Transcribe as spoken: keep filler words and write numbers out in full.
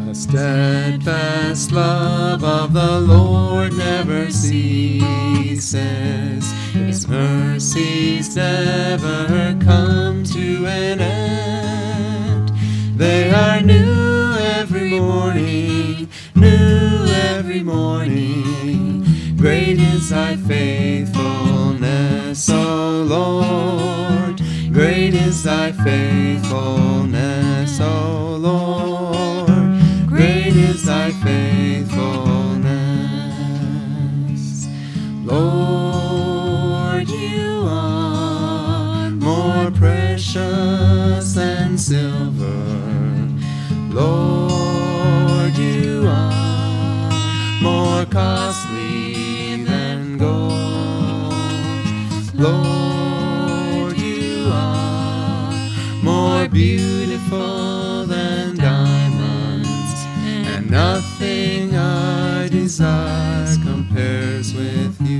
The steadfast love of the Lord never ceases. His mercies never come to an end. They are new every morning, new every morning. Great is thy faithfulness, O Lord. Great is thy faithfulness, O Lord. Great is thy faithfulness. Lord, you are more precious than silver. Lord, you are more costly than gold. Lord, you are more beautiful than diamonds, and nothing I desire compares with you.